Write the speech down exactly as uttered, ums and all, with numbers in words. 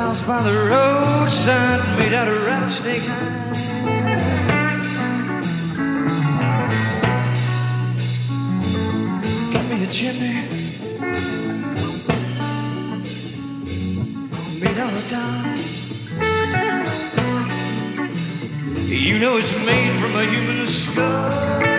house by the roadside made out of rattlesnake hide. Got me a chimney made out of dimes. You know it's made from a human skull.